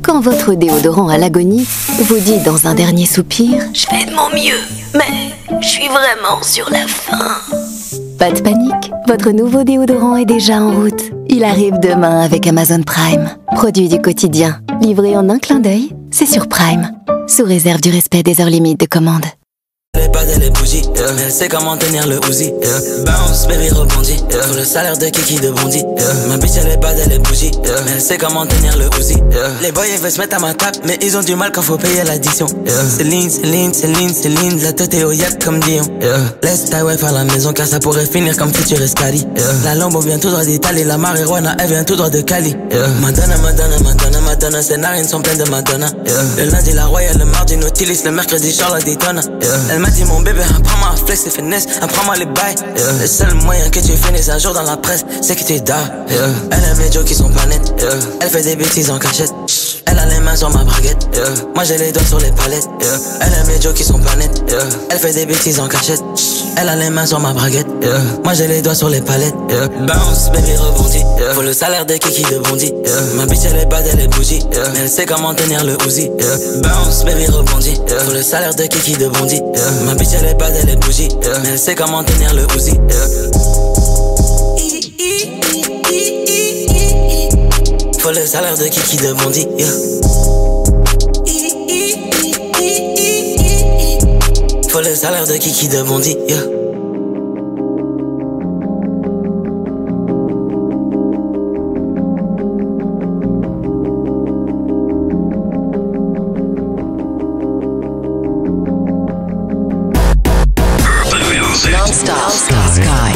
Quand votre déodorant à l'agonie vous dit dans un dernier soupir « Je fais de mon mieux, mais je suis vraiment sur la fin ». Pas de panique, votre nouveau déodorant est déjà en route. Il arrive demain avec Amazon Prime. Produit du quotidien, livré en un clin d'œil, c'est sur Prime. Sous réserve du respect des heures limites de commande. Les pads et les bougies, elle sait comment tenir le Uzi, bounce, baby rebondit, pour le salaire de Kiki de Bondy, ma bitch elle est pads et les bougies, elle sait comment tenir le Uzi, les boys ils veulent se mettre à ma table, mais ils ont du mal quand faut payer l'addition, Céline, la tête est au yacht comme Dion, laisse ta wife à la maison car ça pourrait finir comme futur Escali, la Lambo vient tout droit d'Italie, la marijuana elle vient tout droit de Cali, Madonna, ses narines sont pleines de Madonna, le lundi la Royale, le mardi Nautilus, le mercredi Charlotte Daytona, elle m'a dit mon bébé, apprends-moi à flex et finesse, apprends-moi les bails, le seul moyen que tu finisses un jour dans la presse, c'est que tu dors, elle aime les jokes qui sont pas nets, elle fait des bêtises en cachette, elle a les mains sur ma braguette, moi j'ai les doigts sur les palettes, elle aime les jokes qui sont pas nets, elle fait des bêtises en cachette, elle a les mains sur ma braguette, moi j'ai les doigts sur les palettes, bounce, baby rebondit, faut le salaire de Kiki de Bondy, ma bitch elle est bad, elle est bougie, mais elle sait comment tenir le Uzi, bounce, baby rebondit, faut le salaire de Kiki de Bondy, ma bitch elle est bad, elle est bougie, mais elle sait comment tenir le Uzi, faut le salaire de Kiki de Bondy, faut le salaire de Kiki de Bondy, Non-stop Sky.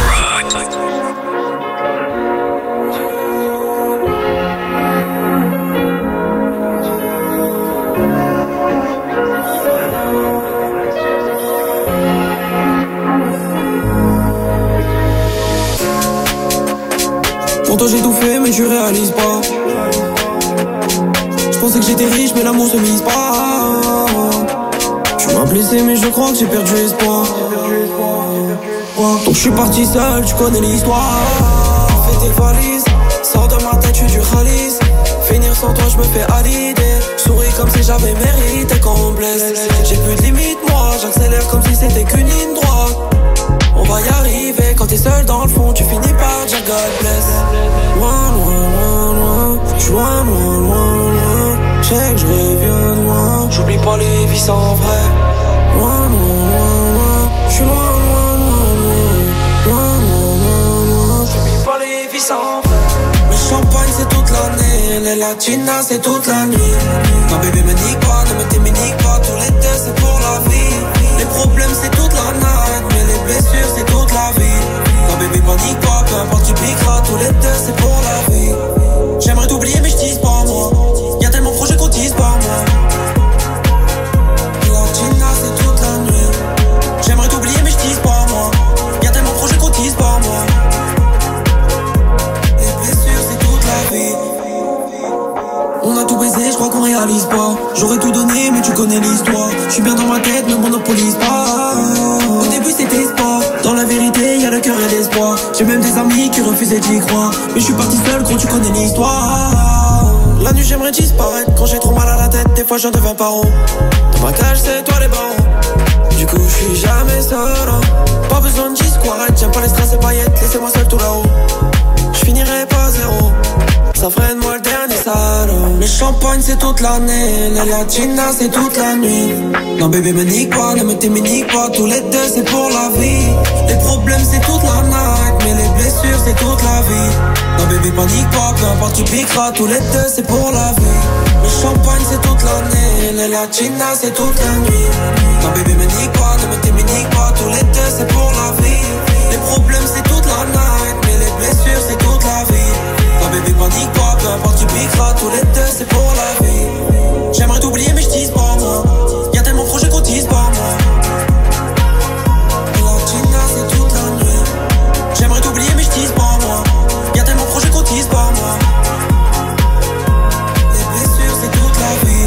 Pour toi j'ai tout fait mais tu réalises pas. Je pensais que j'étais riche mais l'amour se mise pas. Tu m'as blessé mais je crois que j'ai perdu espoir. Donc je suis parti seul, tu connais l'histoire. Fais tes valises, sors de ma tête, je suis du Khalis. Finir sans toi je me fais à l'idée. Souris comme si j'avais mérité qu'on me blesse. J'ai plus de limite moi, j'accélère comme si c'était qu'une ligne droite. On va y arriver, quand t'es seul dans le fond, tu finis par dire God bless. Loin, loin, loin, loin, j'suis loin, loin, loin, loin. J'sais que je reviens de loin, j'oublie pas les vies sans vrai. Loin, loin, loin, loin, j'suis loin, loin, loin, loin, loin, loin, loin, j'oublie pas les vies sans vrai. Le champagne c'est toute l'année, les latinas c'est toute la nuit. Non bébé me nique pas, ne me t'éminique pas, tous les deux c'est pour la vie. Les problèmes c'est toute la night, mais les blessures c'est toute la vie. Non bébé panique pas, peu importe tu piqueras, tous les deux c'est pour la vie. J'aimerais t'oublier mais j'tise pas moi, y'a tellement de projets qu'on tise pas moi. Latina c'est toute la nuit. J'aimerais t'oublier mais j'tise pas moi, y'a tellement de projets qu'on tise pas moi. Les blessures c'est toute la vie. On a tout baisé, je crois qu'on réalise pas. J'aurais tout donné mais tu connais l'histoire. Je suis bien dans ma tête, ne monopolise pas. Au début c'était sport, dans la vérité y'a le cœur et l'espoir. J'ai même des amis qui refusaient d'y croire. Mais je suis parti seul quand tu connais l'histoire. La nuit j'aimerais disparaître, quand j'ai trop mal à la tête, des fois j'en deviens paro. Dans ma cage c'est toi les barreaux. Du coup je suis jamais seul, hein. Pas besoin de disquarette, j'aime pas les stress et paillettes. Laissez-moi seul tout là-haut, je finirai pas zéro. Ça ferait de moi le dernier salaud. Le champagne c'est toute l'année, les latinas c'est toute la nuit. Non bébé me nique pas, ne me t'éminique pas, tous les deux c'est pour la vie. Les problèmes c'est toute la night, mais les blessures c'est toute la vie. Non bébé panique pas, peu importe tu piqueras, tous les deux c'est pour la vie. Le champagne c'est toute l'année, les latinas c'est toute la nuit. Non bébé me nique pas, ne me t'éminique pas, tous les deux c'est pour la vie. Les problèmes c'est toute la night, mais les blessures c'est toute la vie. Non bébé panique pas, peu importe tu piqueras, tous les deux c'est pour la vie. J'aimerais t'oublier mais j'tise pas moi, y'a tellement de projets qu'on tise pas moi. Latina c'est toute la nuit. J'aimerais t'oublier mais j'tise pas moi, y'a tellement de projets qu'on tise pas moi. Les blessures c'est toute la vie.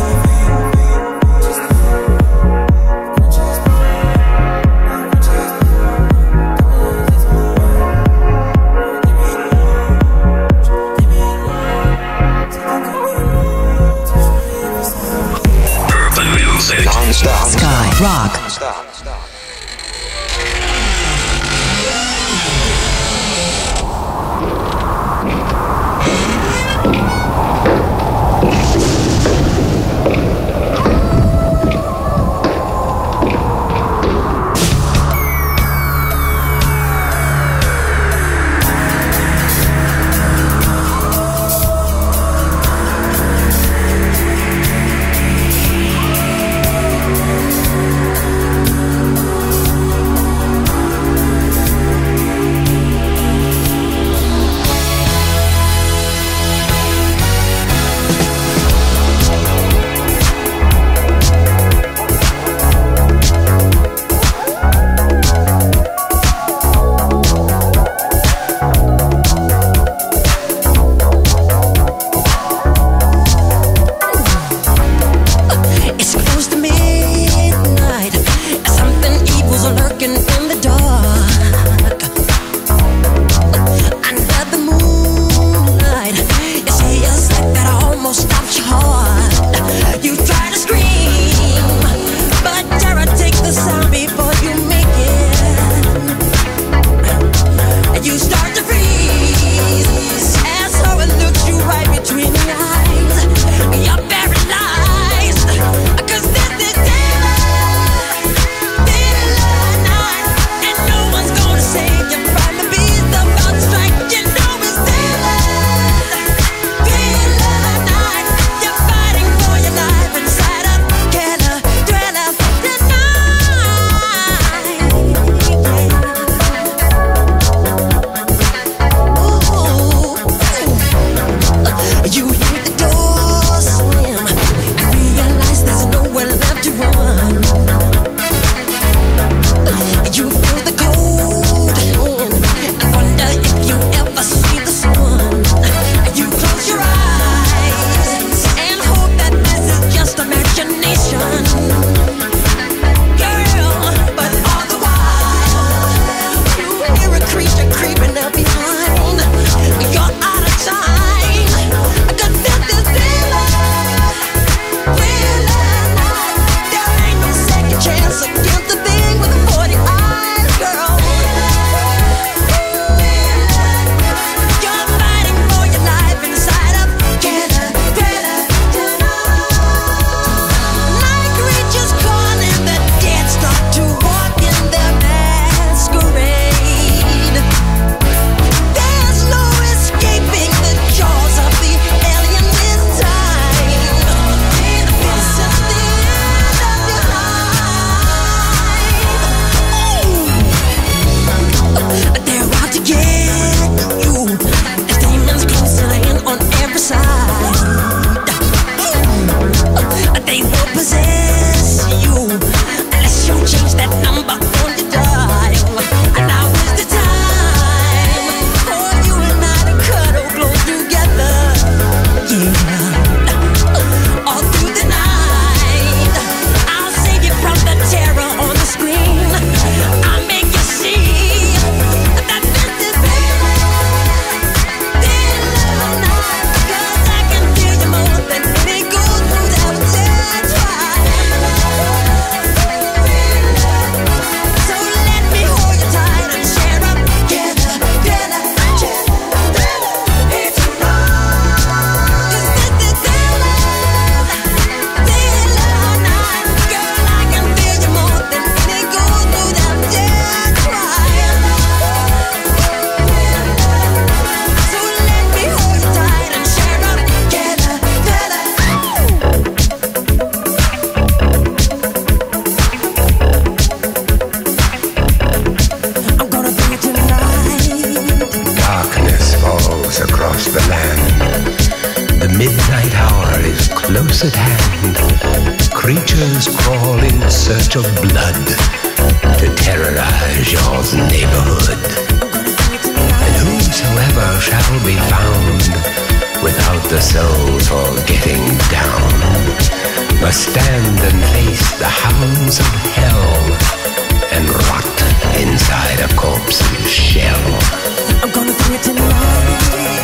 close at hand, creatures crawl in search of blood to terrorize your neighborhood. And whosoever shall be found without the soul for getting down must stand and face the hounds of hell and rot inside a corpse's shell. I'm gonna do it tonight.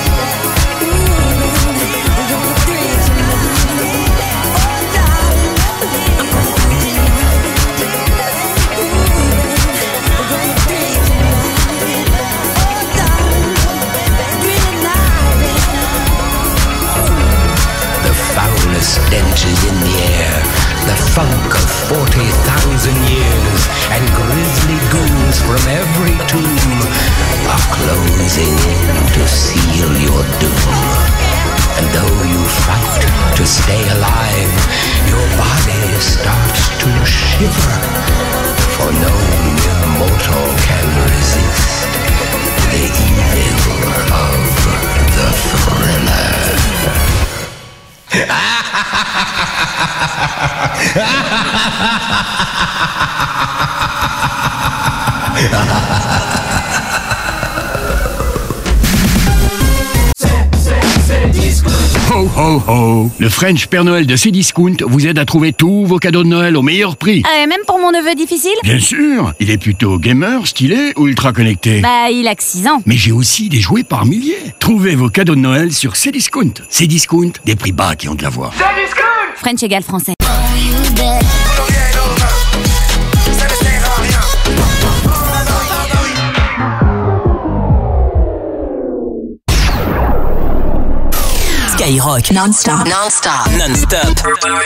Stench is in the air, the funk of 40,000 years, and grisly goons from every tomb are closing in to seal your doom. And though you fight to stay alive, your body starts to shiver, for no mere mortal can resist the evil of the thriller. Ho ho ho! Le French Père Noël de Cdiscount vous aide à trouver tous vos cadeaux de Noël au meilleur prix. Et même pour mon neveu difficile? Bien sûr! Il est plutôt gamer, stylé ou ultra connecté? Bah, il a que 6 ans. Mais j'ai aussi des jouets par milliers. Trouvez vos cadeaux de Noël sur Cdiscount. Cdiscount, des prix bas qui ont de la voix. French égale français. Skyrock non-stop. Non-stop. Non-stop.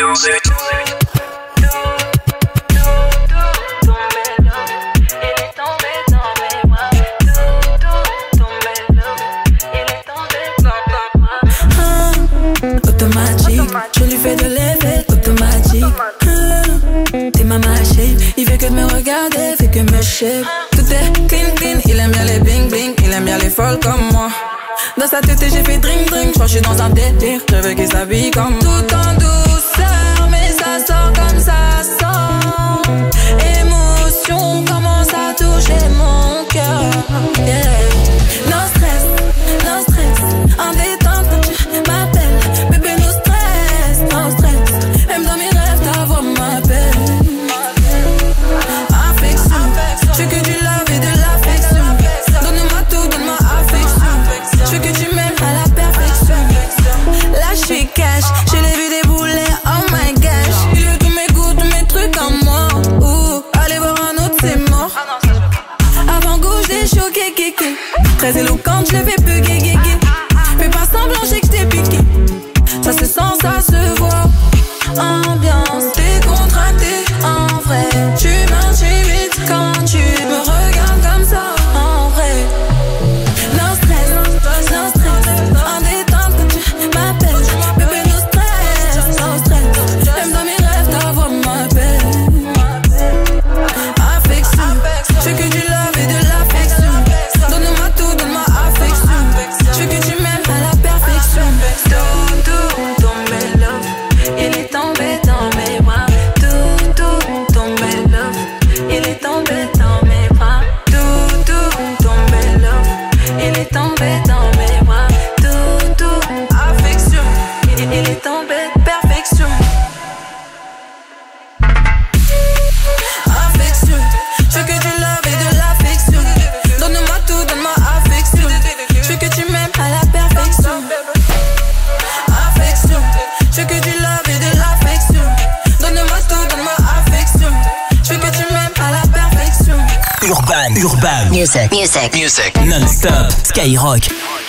Automatique, je lui fais de l'effet automatique. T'es ma machine, il fait que de me regarder, fait que me shape. Tout est clean clean, il aime bien les bling bling, il aime bien les folles comme moi. Dans sa tête j'ai fait drink drink, je crois que je suis dans un délire. Je veux qu'il s'habille comme tout en douceur, mais ça sort comme ça sort. Émotion commence à toucher mon cœur. Yeah. No stress, en détente quand tu m'appelles. Bébé no stress, même dans mes rêves ta voix m'appelle. Affection, je veux que du love et de l'affection. Donne-moi tout, donne-moi affection. Je veux que tu m'aimes à la perfection. Là je suis cash, je l'ai vu débouler, oh my gosh. Il veut tous mes goûts, tous mes trucs en moi. Allez voir un autre c'est mort. Avant gauche des choqués, kéké. Très éloquente, je le fais peu gué. Fais pas semblant, j'ai que t'es piqué. Ça se sent, ça se voit. Ambiance décontractée, en vrai. Tu m'intimides quand tu me regardes comme ça, en vrai. No stress, en détente quand tu m'appelles. Bébé no stress, même dans mes rêves ta voix m'appelle. Affection, je veux que du love et de l'affection. Donne-moi tout, donne-moi affection. Je veux que tu m'aimes à la perfection. Tout tombé love, il est tombé dans mes bras. Tout tombé love, il est tombé dans mes bras. Tout tombé love, il est tombé dans mes bras. Tout affection, il est tombé perfection. Affection, je veux que du love et de l'affection. Donne-moi tout, donne-moi affection. Je veux que tu m'aimes à la perfection. Affection, je veux que du love et de l'affection. Donne-moi tout, donne-moi affection. Je veux que tu m'aimes à la perfection. Urban. Music. Non-stop. Skyrock.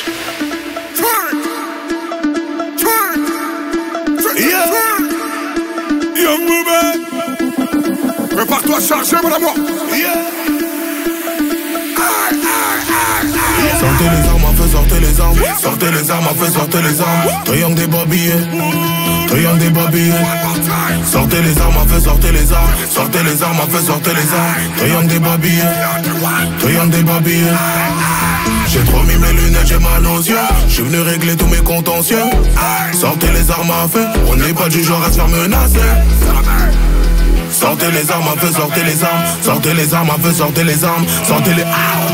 Yeah. Young Booba. Prépare-toi à charger, mon amour. Yeah. Sortez les armes, fais sortez les les armes, sortez les armes, a fait sortez les armes. Triangle des babillés, triangle des babillés. Sortez les armes, a fait sortez les armes, sortez les armes, a fait sortez les armes. Triangle des babillés, triangle des babillés. J'ai trop mis mes lunettes, j'ai mal aux yeux. J'suis venu régler tous mes contentieux. Sortez les armes à feu, on n'est pas du genre à se faire menacer. Sortez les armes à feu, sortez les armes. Sortez les armes à feu, sortez les armes. Sortez les...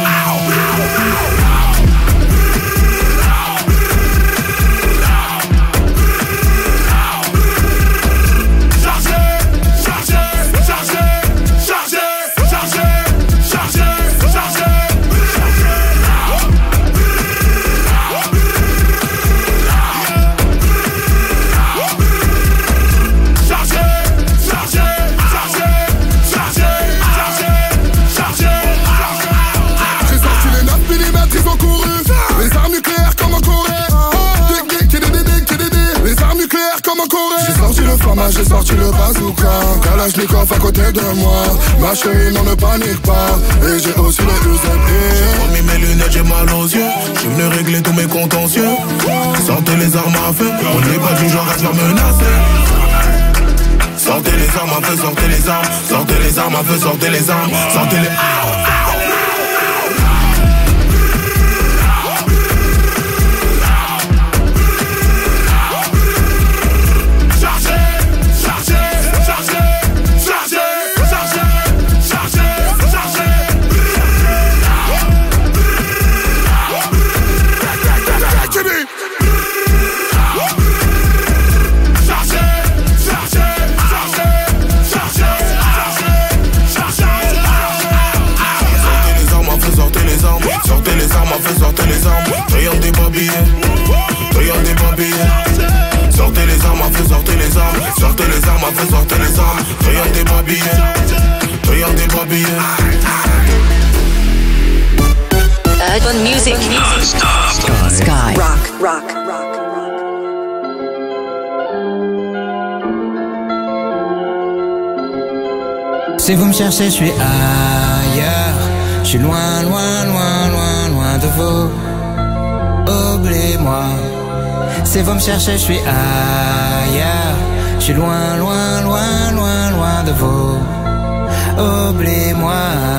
J'ai sorti le bazooka, Kalachnikov à côté de moi. Ma chérie, non ne panique pas. Et j'ai aussi le UZP. J'ai trop mis mes lunettes, j'ai mal aux yeux. J'suis venu régler tous mes contentieux. Sortez les armes à feu, on n'est pas du genre à se faire menacer. Sortez les armes à feu, sortez les armes. Sortez les armes à feu, sortez les armes. Sortez les... Sortez les armes, triangle des babillés, triangle des babillés. Sortez les armes, à feu, sortez les armes. Sortez les armes, à feu, sortez les armes. Triangle des babillés, triangle des babillés. Urban music. Sky. Rock. Si vous me cherchez, je suis ailleurs. Je suis loin, loin, loin, loin, loin de vous. Oubliez-moi. Si vous me cherchez, je suis ailleurs. Je suis loin, loin, loin, loin, loin de vous. Oubliez-moi.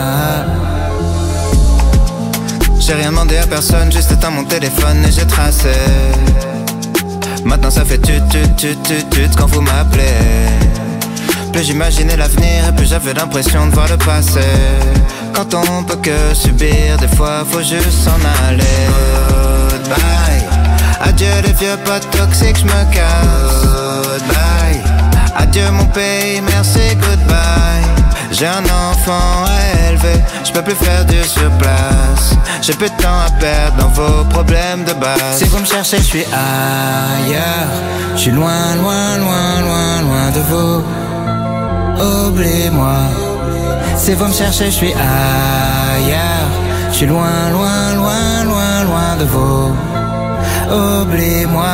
J'ai rien demandé à personne, juste éteint mon téléphone et j'ai tracé. Maintenant ça fait tut quand vous m'appelez. Plus j'imaginais l'avenir et plus j'avais l'impression de voir le passé. Quand on peut que subir, des fois faut juste s'en aller. Goodbye. Adieu les vieux potes toxiques, j'me casse. Goodbye. Adieu mon pays, merci, goodbye. J'ai un enfant à élever, j'peux plus faire du surplace. J'ai peu de temps à perdre dans vos problèmes de base. Si vous me cherchez, je suis ailleurs. Je suis loin, loin, loin, loin, loin de vous. Oubliez-moi. Si vous me cherchez, je suis ailleurs. Je suis loin, loin, loin, loin, loin de vous. Oubliez-moi.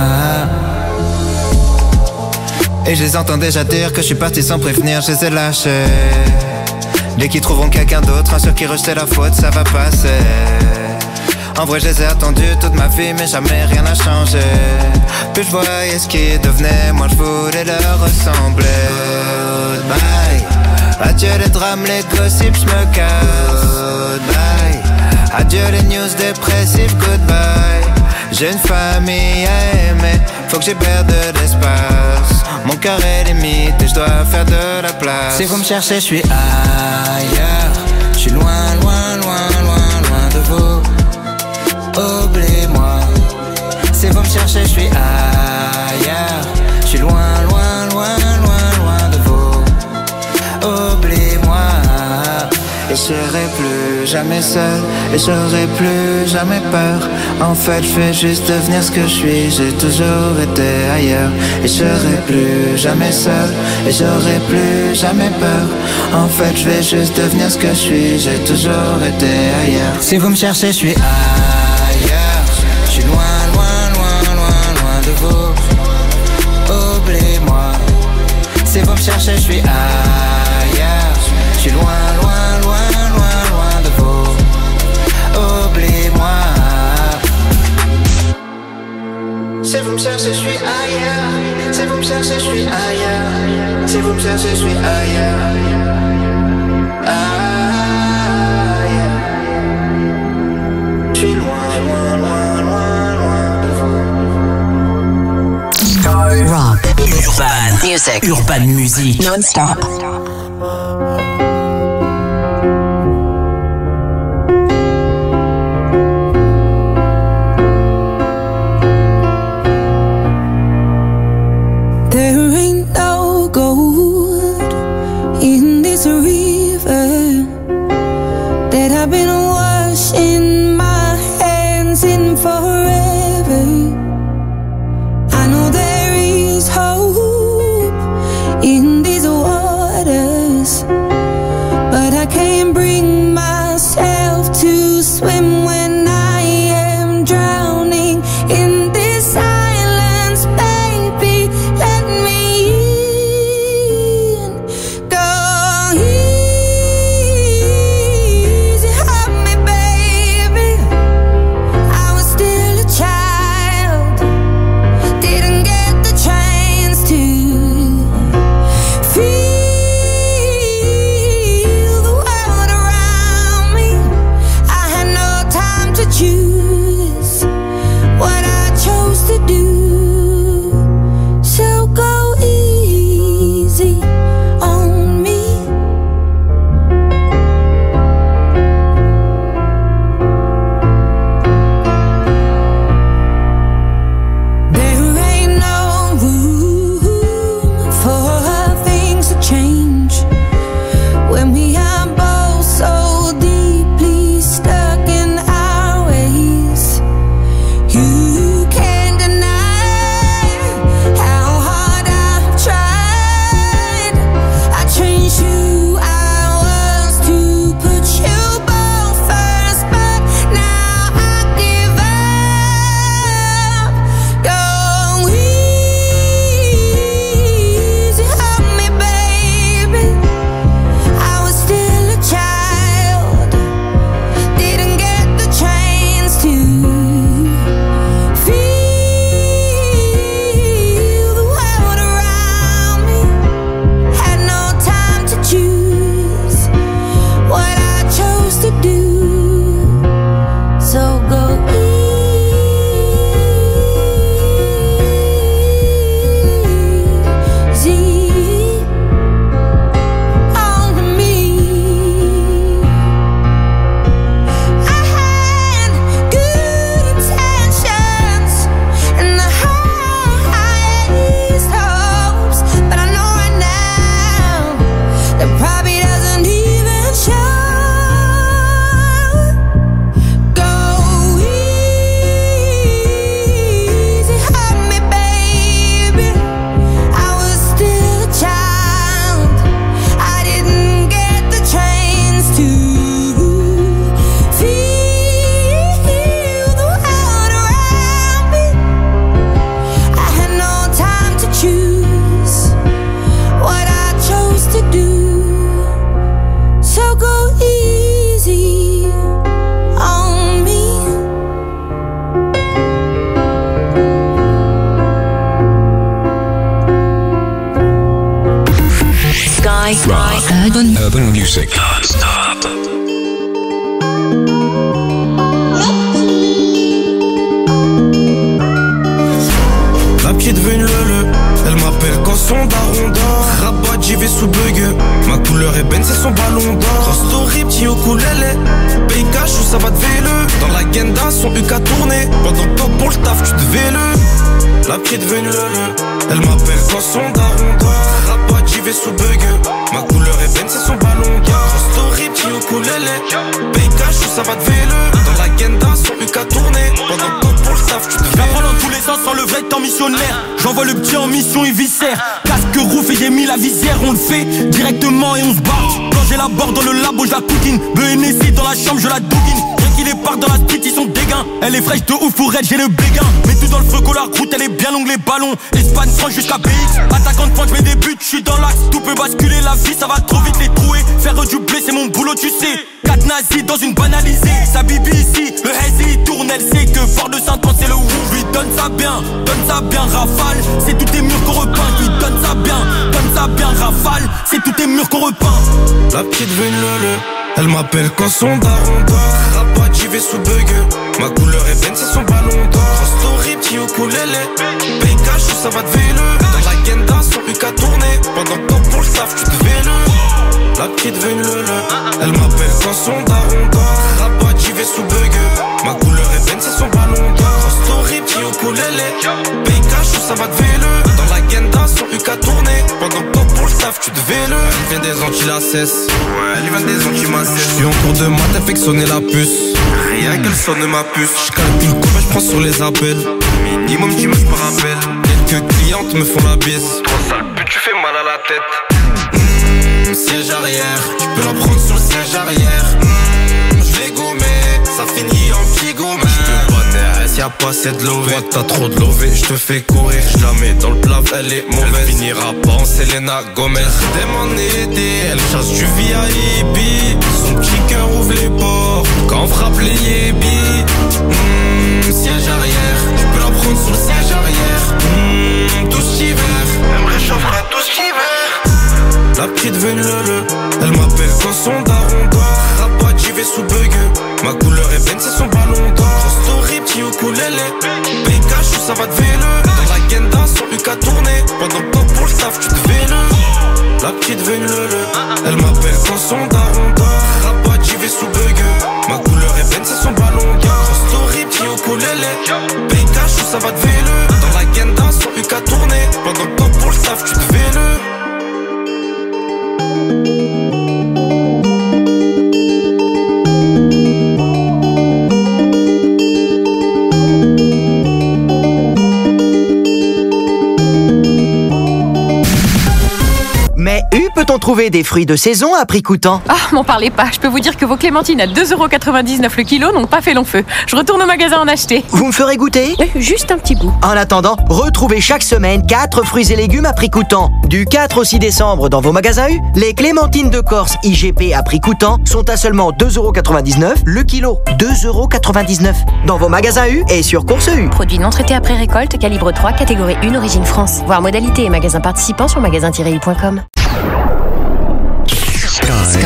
Et je les entends déjà dire que je suis parti sans prévenir, je les ai lâchés. Dès qu'ils trouveront quelqu'un d'autre, un seul qui rejetait la faute, ça va passer. En vrai je les ai attendus toute ma vie, mais jamais rien n'a changé. Plus je voyais ce qui devenait, moi je voulais leur ressembler. Goodbye. Adieu les drames, les gossips, je me casse. Goodbye. Adieu les news dépressives, goodbye. J'ai une famille à aimer, faut que j'ai perde de l'espace. Mon cœur est limite et je dois faire de la place. Si vous me cherchez, je suis ailleurs. Je suis loin, loin, loin, loin, loin de vous. Oubliez-moi. Si vous me cherchez, je suis ailleurs. Je suis loin, loin, loin, loin, loin de vous. Oubliez-moi. Et je serai plus jamais seul, et j'aurai plus jamais peur. En fait je vais juste devenir ce que je suis, j'ai toujours été ailleurs. Et je serai plus jamais seul, et j'aurai plus jamais peur. En fait je vais juste devenir ce que je suis, j'ai toujours été ailleurs. Si vous me cherchez, je suis ailleurs. Je suis loin, loin, loin, loin, loin de vous. Oubliez-moi. Si vous me cherchez, je suis ailleurs. Je suis loin, loin, loin, loin, loin de vous. Oubliez-moi. cherchez, je suis ailleurs. Si vous me cherchez, je suis ailleurs. Si vous me cherchez, je suis ailleurs. Je suis loin, loin, loin, loin, loin de vous. Rock, Urban Music, Urban Music, non-stop. Urban Music. Non-stop. La petite veut une lele, elle m'appelle quand son daron dort. Rabat, j'y vais sous bug. Ma couleur ébène, c'est son ballon d'or. Cross story, petit ukulélé. Paye cash ou ça va te véle. Dans la genda, son UK a tourné. Pendant que pour le taf, tu te véle. La petite veut une lele, elle m'appelle quand son daron dort. Rabat, j'y vais sous bug. Ma couleur ébène, c'est son ballon d'or. Cross story, petit ukulélé. Paye cash ou ça va te véle. Dans la genda, son UK a tourné. Pendant que pour le taf, tu te véle. J'apprends dans tous les sens sans le vrai temps missionnaire. J'envoie le petit en mission, il viscère. Casque rouf et j'ai mis la visière. On le fait directement et on se barre. Quand j'ai la barre dans le labo, je la coquine. BNSI dans la chambre, je la douguine. Rien qu'il est part dans la street, ils sont dégains. Elle est fraîche de ouf, pour elle, j'ai le béguin. Mets tout dans le feu, la route, elle est bien longue, les ballons. Espagne, France jusqu'à BX. Attaquant de pointe, je mets des buts, je suis dans l'axe. Tout peut basculer, la vie, ça va trop vite les trouer. Faire vends du blé, c'est mon boulot, tu sais. 4 nazis dans une banalisée. Sa bibi ici, le hazy il tourne. Elle sait que fort de Saint-Ouen c'est le wou. Je lui donne ça bien, rafale. C'est tous tes murs qu'on repeint. Je lui donne ça bien, rafale. C'est tous tes murs qu'on repeint. La petite veut une lele, elle m'appelle quand son daron dort. Rabat, j'y vais sous bug. Ma couleur est Ben, c'est son ballon d'or. Story, petit ukulélé. Paycash, ça va te vélo. Dans la Genda, son UK a tourné. Pendant que pour le taf, tu te vélo. La petite veut une lele, elle m'appelle quand son daron dort. Rabat, j'y vais sous bug. Ma couleur est Ben, c'est son ballon d'or. Story, petit ukulélé. Paycash, ça va te vélo. Dans la Genda, son UK a tourné. Pendant que pour le taf, tu te vélo. Elle vient des Antilles, la cesse. Ouais, elle vient des Antilles, ma cesse. J'suis en cours de maths, elle fait que sonner la puce. Rien qu'elle sonne ma puce. J'calcule combien j'prends sur les appels. Minimum 10 meufs par appel. Quelques clientes me font la bise. Trop sale pute, tu fais mal à la tête. Siège arrière, tu peux la prendre sur le siège arrière. J'vais gommer, ça finit en petit gomme. J'peux pas t'aider, y'a pas assez de lové. Toi t'as trop de lové, j'te fais courir. J'la mets dans le plat, elle est mauvaise. Elle finira pas en Selena Gomez. J'aime m'en aider, elle chasse du VIP. Son petit cœur ouvre les portes quand on frappe les yébis. Siège arrière, tu peux la prendre sur le siège arrière. Tout cet hiver, elle me réchauffera tout cet hiver. La petite veut une lele, elle m'appelle quand son daron dort. Rabat, j'y vais sous bug. Ma couleur est Ben, c'est son ballon d'or. Story, petit ukulélé. Paycash, ça va te vélo. Dans la Genda, son UK a tourné. Pendant que pour le taf, tu te vélo. La petite veut une lele, elle m'appelle quand son daron dort. Rabat, j'y vais sous bug. Ma couleur est Ben, c'est son ballon d'or. Story, petit ukulélé. Paycash, ça va te vélo. Dans la Genda, son UK a tourné. Pendant que pour le taf, tu te vélo. Mais peut-on trouver des fruits de saison à prix coûtant? Ah, m'en parlez pas. Je peux vous dire que vos clémentines à 2,99€ le kilo n'ont pas fait long feu. Je retourne au magasin en acheter. Vous me ferez goûter? Juste un petit bout. En attendant, retrouvez chaque semaine 4 fruits et légumes à prix coûtant. Du 4 au 6 décembre dans vos magasins U, les clémentines de Corse IGP à prix coûtant sont à seulement 2,99€ le kilo. 2,99€ dans vos magasins U et sur Course U. Produit non traité après récolte, calibre 3, catégorie 1, origine France. Voir modalité et magasins participants sur magasin-u.com. Sky.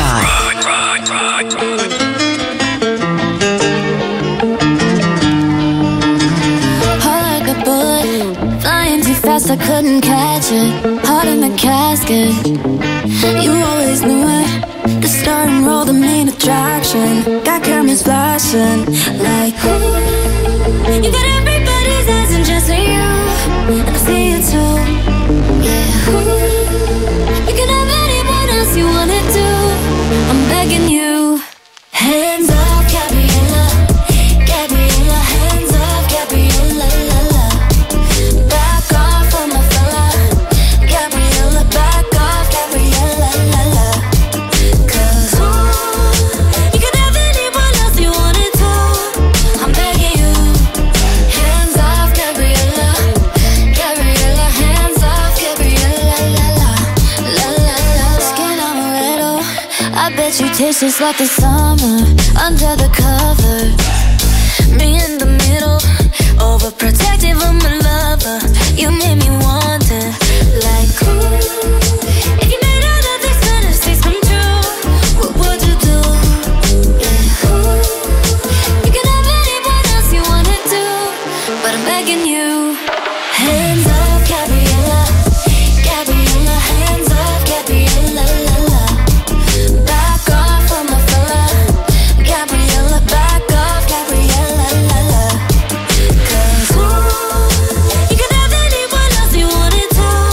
Like a bullet, flying too fast, I couldn't catch it. Heart in the casket, you always knew it. The start and roll, the main attraction. Got cameras flashing, like ooh. You got everybody's eyes and just you, and I see it too. Yeah, ooh. You can have anyone else you wanna do. I'm begging you. Hands off, Gabriella, Gabriella. Hands off, Gabriella, la la. Back off on my fella, Gabriella. Back off, Gabriella, la la. 'Cause you can have anyone else you wanna do. I'm begging you. Hands off, Gabriella, Gabriella. Hands off, Gabriella, la la, la la la. Skin amaretto, I bet you taste just like the summer under the cover. Me in the middle, overprotective of my lover. You made me wonder, like ooh. If you made all of these fantasies come true, what would you do? Yeah, ooh. You can have anyone else you wanna do, but I'm begging you. Hands off, Gabriella, Gabriella. Hands off, Gabriella, la la. Back off on my fella, Gabriella. Back off, Gabriella, la la. 'Cause ooh, you can have anyone else you wanna do.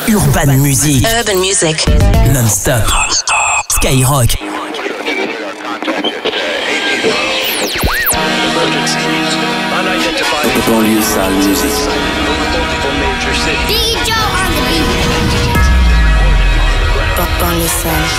Urban Music. Urban Music. Non-stop. Skyrock. Banlieue sale music. DJ on the beat. Banlieue sale.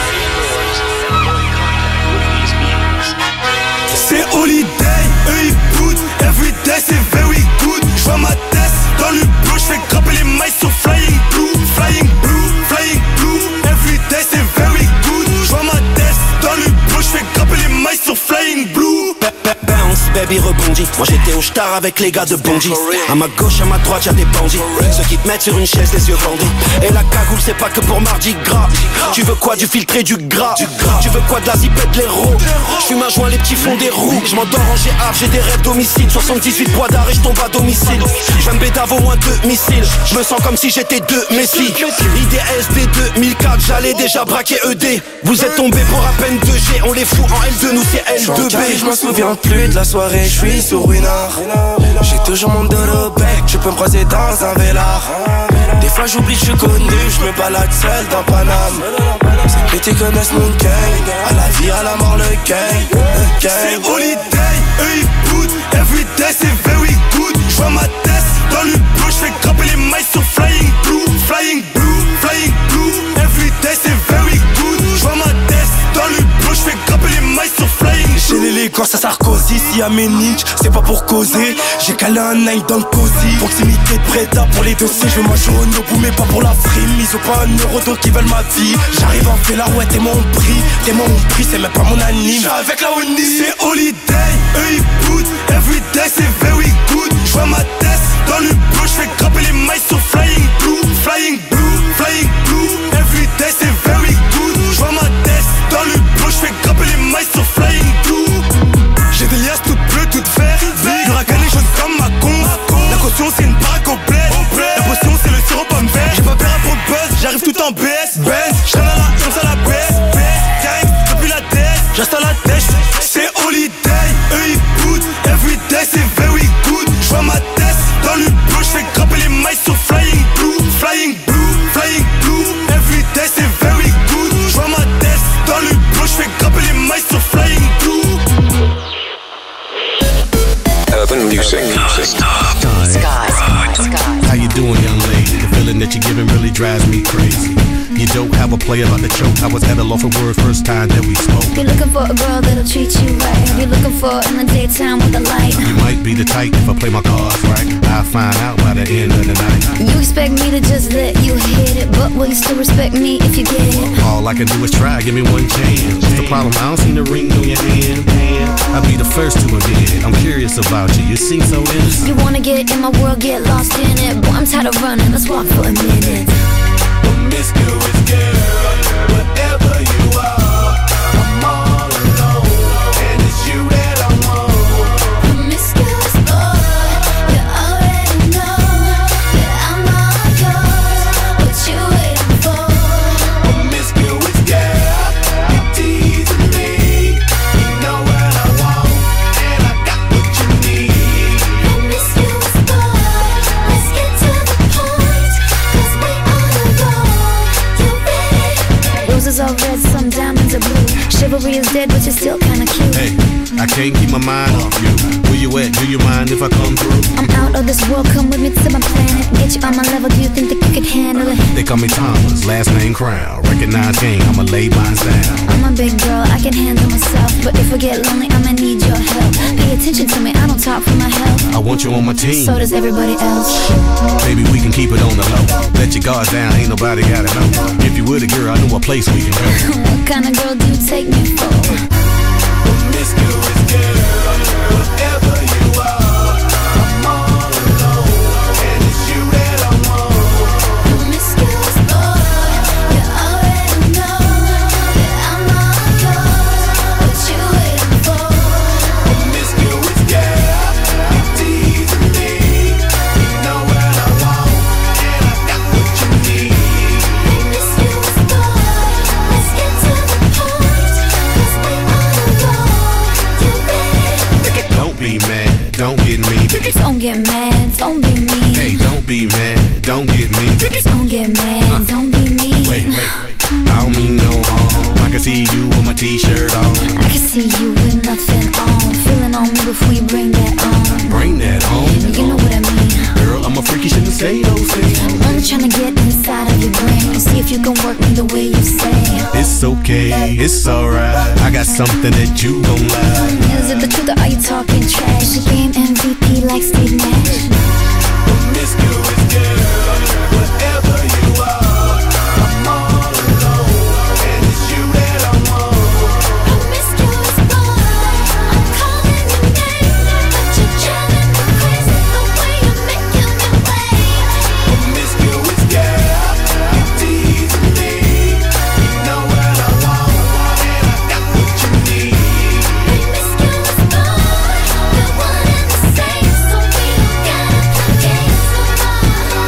C'est holiday, eux ils boutent. Everyday c'est very good. J'vois ma tête dans le bleu, j'fais grimper les mailles sur flying blue. Flying blue, flying blue. Everyday c'est very good. J'vois ma tête dans le bleu, j'fais grimper les mailles sur flying blue. Bounce, baby rebondit. Moi j'étais au star avec les gars de Bondy. À ma gauche, à ma droite, y'a des bandits. Ceux qui te mettent sur une chaise, les yeux bandits. Et la cagoule, c'est pas que pour mardi gras. Tu veux quoi, du filtré, du gras. Tu veux quoi, de la zipette, de l'héros. J'fume un joint, les petits fonds des roues. J'm'endors en GA, j'ai des rêves d'homicide. 78 bois d'arrêt, j'tombe à domicile. J'vais me bédave au moins 2 missiles. J'me sens comme si j'étais 2 Messi. IDSD 2004, j'allais déjà braquer ED. Vous êtes tombés pour à peine 2G. On les fout en L2, nous c'est L2B. Je m'en souviens plus de la soirée, je suis sur Winard. J'ai toujours mon dos au bec, tu peux me croiser dans un vélard. Des fois j'oublie que je suis connu, je me balade seul dans Paname. Ces petits connaissent mon gang, à la vie, à la mort le gang. C'est holiday, eux ils boutent. Everyday c'est very good. J'vois ma tête dans le bleu, j'fais grimper les mailles sur flying blue. Flying blue, flying blue. Everyday c'est very good. J'vois ma tête dans le bleu, j'fais grimper les mailles sur flying blue. J'ai l'élégance à Sarkozy, si à mes niches, c'est pas pour causer. J'ai calé un nine dans le cosy. Proximité de Preda pour les dossiers. Je mange au Nobu mais pas pour la frime. Ils ont pas un euro donc ils veulent ma vie. J'arrive en fait là, ouais t'es mon prix. T'es mon prix, c'est même pas mon anime. J'suis avec la Oni. C'est holiday, eux ils boutent. Everyday c'est very good. J'vois ma tête dans le bleu, j'fais grimper les mailles sur flying blue. Flying blue, flying blue. Everyday c'est very good. J'vois ma tête dans le bleu, j'fais grimper les mailles sur flying blue. J'ai des liasses toutes bleues, toutes vertes. Le racan les choses comme ma con. La caution c'est une baraque au bled. La potion c'est le sirop pomme vert. J'ai pas peur pour le buzz, j'arrive tout en BS. J'traîne à la comme ça la baisse. Gang, depuis la tête, j'reste à la tête. C'est holiday, eux ils boutent. Everyday c'est very good. J'vois ma tête dans le bleu, j'fais grimper les mailles sur flying blue. Flying blue, flying blue. Everyday c'est very good. J'vois ma tête dans le bleu, j'fais grimper les mailles sur flying blue. Urban Music. How you doing, young lady? The feeling that you're giving really drives me crazy. You don't have a player about the choke. I was at a loss for words first time that we spoke. You're looking for a girl that'll treat you right. You're looking for in the daytime with the light. You might be the type if I play my cards right. I'll find out by the end of the night. You expect me to just let you hit it, but will you still respect me if you get it? All I can do is try, give me one chance. What's the problem? I don't see the ring on your hand. I'll be the first to admit it. I'm curious about you. You seem so innocent. You wanna get in my world, get lost in it. Boy, I'm tired of running. Let's walk for a minute. Promiscuous girl, whatever you are, I'm all alone, and it's you that I want. Promiscuous boy, you already know that I'm all yours. What you waiting for? Promiscuous girl, you teasing me. You know what I want, and I got what you need. Promiscuous boy, let's get to the point, 'cause we on the road. You ready? Roses are red, some diamonds are blue. Chivalry is dead, but you're still kinda cute. Hey, I can't keep my mind off you. Where you at? Do you mind if I come through? I'm out of this world, come with me to my planet. Get you on my level, do you think that you could handle it? They call me Thomas, last name Crown. Recognize game, I'ma lay mine down. I'm a big girl, I can handle myself. But if I get lonely, I'ma need your help. Pay attention to me, I don't talk for my health. I want you on my team. So does everybody else. Maybe we can keep it on the low. Let your guards down, ain't nobody gotta know. If you were the girl, I know a place we can go. What kind of girl do you take me for? Promiscuous girl, whatever you are, I'm all alone, and it's you that I want. Promiscuous boy, you already know that I'm all yours. What you waiting for? Promiscuous girl, you teasing me. You know what I want, and I got what you need. Promiscuous boy, let's get to the point, 'cause we on the road. You ready? Don't be mad, don't get me. Don't get mad, don't be mean. Hey, don't be mad, don't get mean. Don't get mad, don't be mean. Wait, I don't mean no harm. I can see you with my t-shirt on. I can see you with nothing on. Feeling on me before you bring that on. Bring that on. You know what I mean. Girl, I'm a freak, you shouldn't say those things. I'm trying to get inside of your brain and see if you can work me the way you say. It's okay, it's alright. I got something that you gon' like. Is it the truth or are you talking trash? The game MVP like Steve Nash. Promiscuous girl, whatever you are, I'm all alone, and it's you that I want. Promiscuous boy, I'm calling your name, but you're driving me crazy the way you're making me wait. Promiscuous girl, you teasing me. You know what I want, and I got what you need. Promiscuous boy, we're one and the same, so we don't gotta play games no more.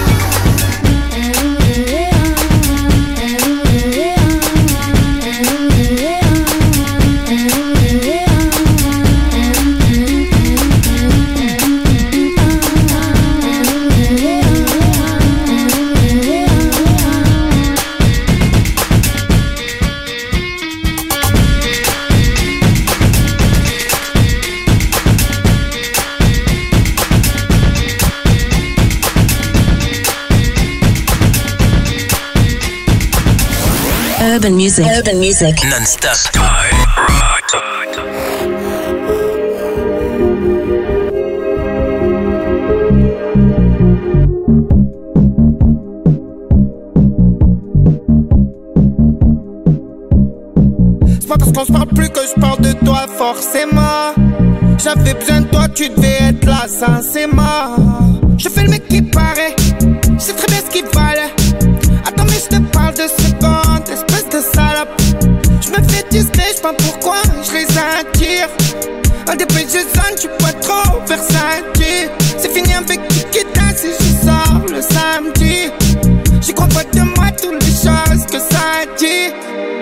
Urban music. Urban music. Non-stop. C'est pas parce qu'on se parle plus que je parle de toi forcément. J'avais besoin de toi, tu devais être là, ça c'est mort. Je fais le mec qui paraît, je sais très bien ce qu'il valait. Attends mais je te parle de secondes, espèce de salope. Je me fais discret, je sais pas pourquoi je les attire. Un des plus jeunes, tu peux trop versatile. C'est fini avec Kikita si je sors le samedi. J'y crois pas de moi toutes les choses que ça dit.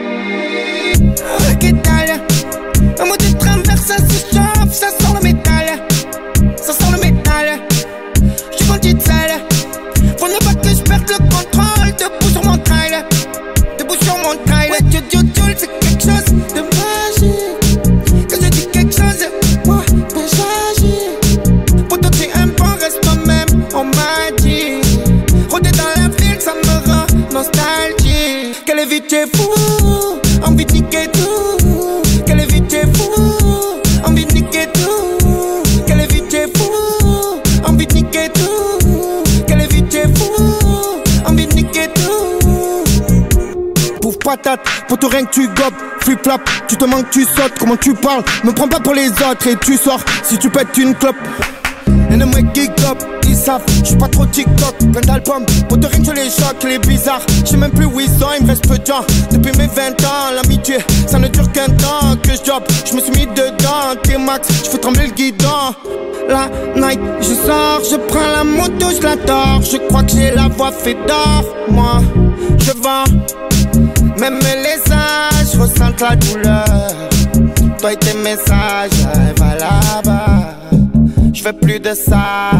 Qu'est-ce un mot de travers, ça se chauffe, ça sent le métal. Ça sent le métal. J'suis vendu de sale. Faut ne pas que je perde le contrôle. Debout sur mon trail. Debout sur mon trail. Ouais, Joule, c'est quelque chose de magique. Quand je dis quelque chose, moi, ben j'agis. Pourtant tu aimes pas, reste toi-même, on m'a dit. Rôder dans la ville, ça me rend nostalgique. Quelle vie t'es fou, envie de niquer tout. Quelle vie t'es fou, envie de niquer tout. Quelle vie t'es fou, envie de niquer tout. Quelle vie t'es fou, envie de niquer tout. Pouf patate, pour tout rien que tu gobes. Flip-flap, tu te manques, tu sautes. Comment tu parles, me prends pas pour les autres. Et tu sors, si tu pètes une clope. Et les mecs geek up, ils savent, j'suis pas trop TikTok. Plein d'albums, pour te rien que je les choque, les bizarres. J'sais même plus où ils sont, il me reste peu de temps. Depuis mes 20 ans, l'amitié, ça ne dure qu'un temps que je job. J'me suis mis dedans, T-Max, j'fais trembler le guidon. La night, je sors, je prends la moto, je l'adore. Je crois que j'ai la voix fait d'or. Moi, je vends, même les âges ressentent la douleur. Toi et tes messages, va là-bas. Je veux plus de ça.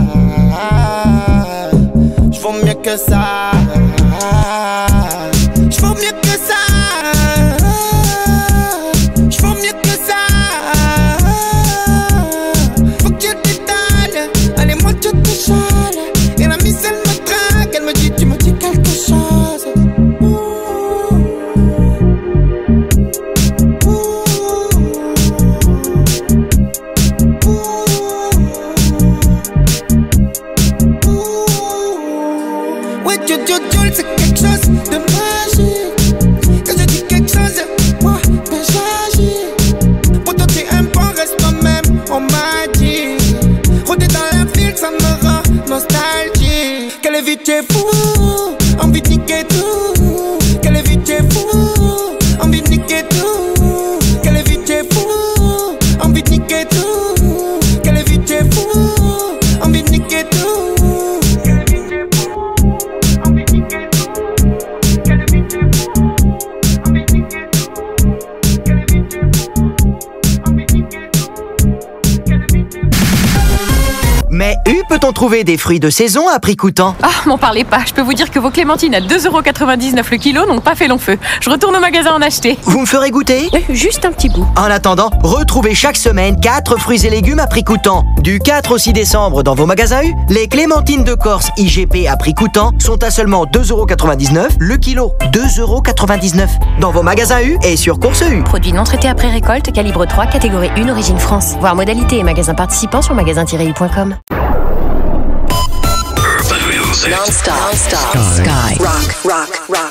Je vaux mieux que ça. Je vaux mieux que ça. Je vaux mieux que ça. Faut que je t'étale. Allez, moi je te chale. Et la miss elle me traque. Elle me dit, tu me dis quelque chose. Joule, c'est quelque chose de magique. Quand je dis quelque chose, moi, ben j'agis. Pourtant tu aimes pas, reste toi-même, on m'a dit. Rôder dans la ville, ça me rend nostalgique. Quelle vie t'es fou, envie de niquer tout. Quelle vie t'es fou, envie de niquer tout. Quelle vie t'es fou, envie de niquer tout. Quelle vie t'es fou, envie de niquer tout. Mais sont trouvés des fruits de saison à prix coûtant. Ah, m'en parlez pas. Je peux vous dire que vos clémentines à 2,99 € le kilo n'ont pas fait long feu. Je retourne au magasin en acheter. Vous me ferez goûter? Juste un petit bout. En attendant, retrouvez chaque semaine 4 fruits et légumes à prix coûtant. Du 4 au 6 décembre dans vos magasins U, les clémentines de Corse IGP à prix coûtant sont à seulement 2,99 € le kilo. 2,99 € dans vos magasins U et sur Course U. Produit non traité après récolte, calibre 3, catégorie 1, origine France. Voir modalité et magasins participants sur magasin-u.com. Non-stop. Sky. Rock.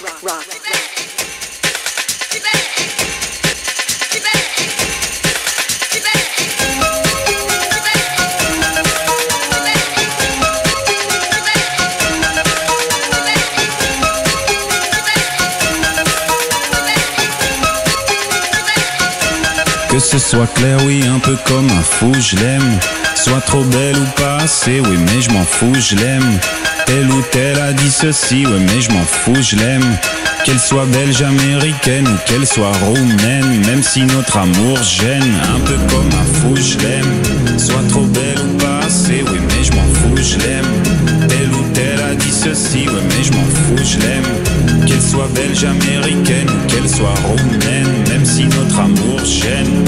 Que ce soit clair, oui, un peu comme un fou, je l'aime. Soit trop belle ou pas assez, oui, mais je m'en fous, je l'aime. Telle ou telle a dit ceci, oui, mais je m'en fous, je l'aime. Qu'elle soit belge, américaine ou qu'elle soit roumaine, même si notre amour gêne, un peu comme un fou, je l'aime. Soit trop belle ou pas assez, oui, mais je m'en fous, je l'aime. Telle ou telle a dit ceci, oui, mais je m'en fous, je l'aime. Qu'elle soit belge, américaine ou qu'elle soit roumaine, même si notre amour gêne.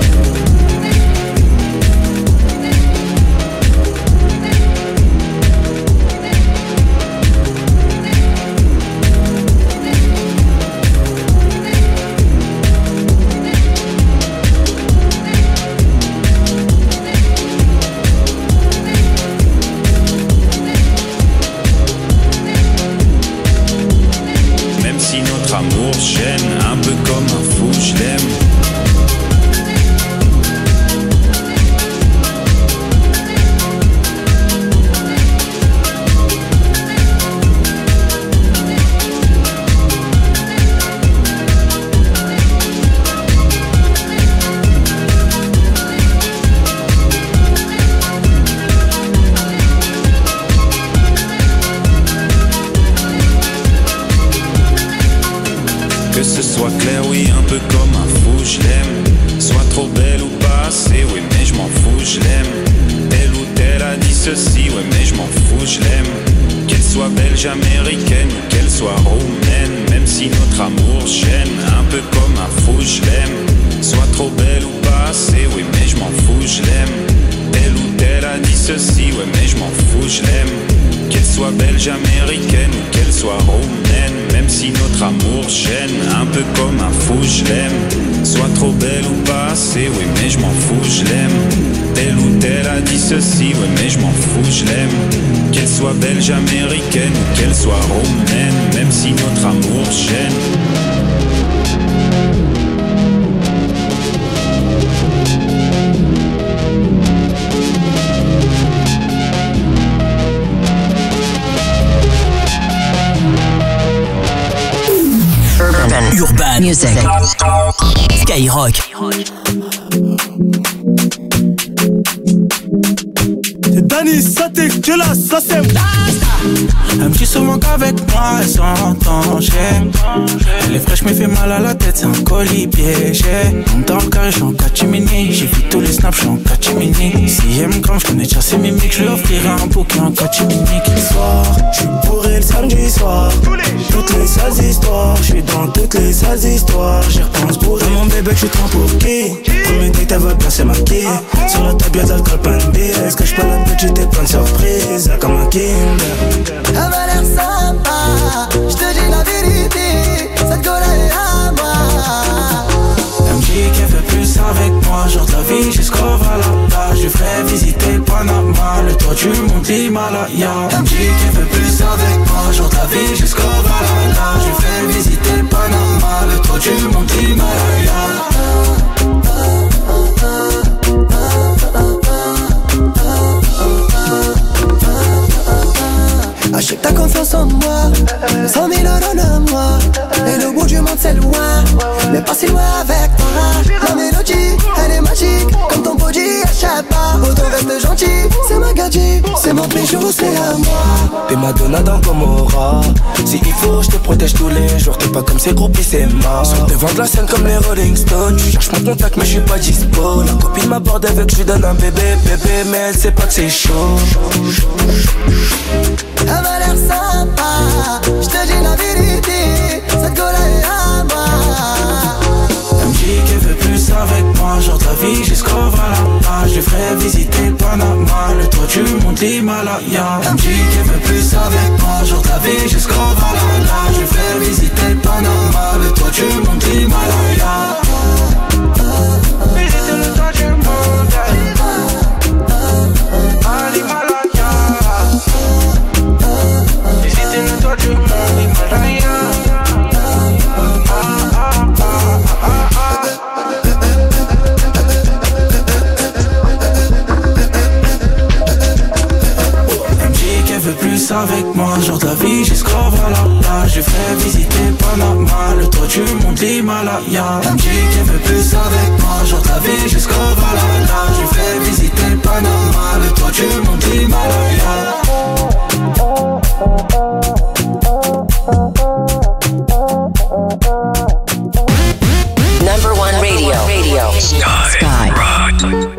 Amour gêne, un peu comme un fou, je l'aime. Que ce soit clair, oui, un peu comme un fou, je l'aime. Soit trop belle ou pas assez, oui, mais je m'en fous, je l'aime. Telle ou telle a dit ceci, oui, mais je m'en fous, je l'aime. Qu'elle soit belge, américaine ou qu'elle soit roumaine, même si notre amour gêne, un peu comme un fou, je l'aime. Soit trop belle ou pas assez, oui, mais je m'en fous, je l'aime. Telle ou telle a dit ceci, oui, mais je m'en fous, je l'aime. Qu'elle soit belge, américaine ou qu'elle soit roumaine, même si notre amour gêne, un peu comme un fou, je l'aime. Soit trop belle ou pas assez, oui, mais je m'en fous, je l'aime. Telle ou telle a dit ceci, oui, mais je m'en fous, je l'aime. Qu'elle soit belge, américaine ou qu'elle soit roumaine, même si notre amour gêne. Urban Music. Skyrock. C'est Danny, ça dégueulasse, ça c'est elle me dit souvent qu'avec moi elle s'entend, j'aime. Elle est fraîche mais fait mal à la tête, c'est un colis piégé. Dans le carré, j'suis en catimini. J'ai vu tous les snaps, j'suis en catimini. Si elle me comme j'connais déjà ses mimiques, j'lui offrirai un bouquet en catimini. Ce soir, j'suis bourré le samedi soir. Toutes les sales histoires, j'suis dans toutes les sales histoires. J'y repense bourré. Mon bébé, j'suis trop pour qui? Premier date, elle veut bien se maquiller. Sur la table, y'a d'alcool, plein de bière. Est-ce que j'peux la petite et plein de surprises? Comme un Kinder. Elle m'a l'air sympa, je te dis la vérité, cette gueule est à moi. Elle me dit qu'elle fait plus avec moi, genre de la vie jusqu'au Valhalla. Je lui ferai visiter Panama, le toit du mont Himalaya. Elle me dit qu'elle fait plus avec moi, genre de la vie jusqu'au Valhalla. Je lui ferai visiter Panama, le toit du mont Himalaya. Achète ta confiance en moi, 100 000 € de moi. Et le bout du monde c'est loin, mais pas si loin avec toi. La mélodie, elle est magique, comme ton body, échappe pas. Autant reste gentil, c'est ma gadget, c'est mon péché. jours c'est à moi. T'es Madonna dans Gomorrah. Si il faut je te protège tous les jours. T'es pas comme ces groupies c'est mort. Sur devant de la scène comme les Rolling Stones. Tu cherches mon contact mais je suis pas dispo. La copine m'aborde avec je lui donne un bébé mais elle sait pas que c'est chaud. Elle m'a l'air sympa, je te dis la vérité, cette go là est à moi. Elle me dit qu'elle veut plus avec moi, genre ta vie jusqu'au Valhalla. Je lui ferai visiter le Panama, le toit du monde l'Himalaya. Elle me dit qu'elle veut plus avec moi, genre ta vie jusqu'au Valhalla. Je lui ferai visiter le Panama, le toit du monde l'Himalaya. Visiter le toit du monde à l'Himalaya. Visiter le toit du monde Himalaya. Plus avec moi, genre ta vie jusqu'au Valhalla. Je ferai visiter Panama, le toit du monde l'Himalaya. Elle me dit qu'elle veut plus avec moi, genre ta vie jusqu'au Valhalla. Je ferai visiter Panama, le toit du monde l'Himalaya. Number one radio. Sky Rock.